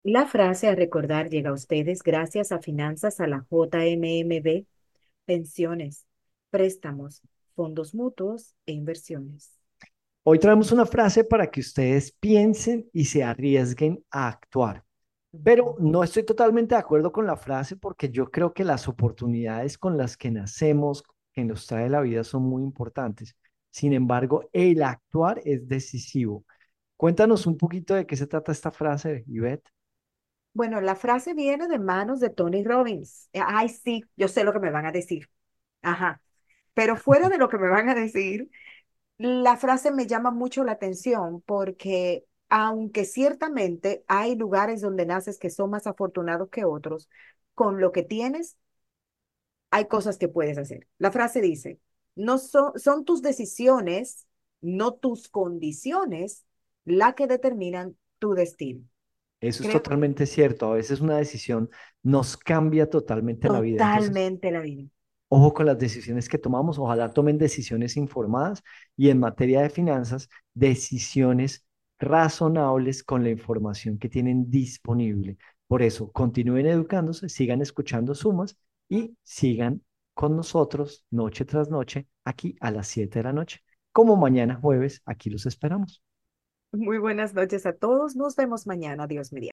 La frase a recordar llega a ustedes gracias a Finanzas a la JMMB, pensiones, préstamos, fondos mutuos e inversiones. Hoy traemos una frase para que ustedes piensen y se arriesguen a actuar. Pero Ujú. no estoy totalmente de acuerdo con la frase porque yo creo que las oportunidades con las que nacemos, que nos trae la vida, son muy importantes. Sin embargo, el actuar es decisivo. Cuéntanos un poquito de qué se trata esta frase, Ivette. Bueno, la frase viene de manos de Tony Robbins. Ay, sí, yo sé lo que me van a decir. Ajá. Pero fuera de lo que me van a decir, la frase me llama mucho la atención porque aunque ciertamente hay lugares donde naces que son más afortunados que otros, con lo que tienes hay cosas que puedes hacer. La frase dice, no son tus decisiones, no tus condiciones, la que determinan tu destino. Eso es Creo totalmente cierto. A veces una decisión nos cambia totalmente la vida. Entonces, totalmente la vida. ojo con las decisiones que tomamos. Ojalá tomen decisiones informadas y en materia de finanzas, decisiones razonables con la información que tienen disponible. Por eso, continúen educándose, sigan escuchando Sumas y sigan con nosotros noche tras noche aquí a las 7 de la noche. Como mañana jueves, aquí los esperamos. Muy buenas noches a todos. Nos vemos mañana. Dios mediante.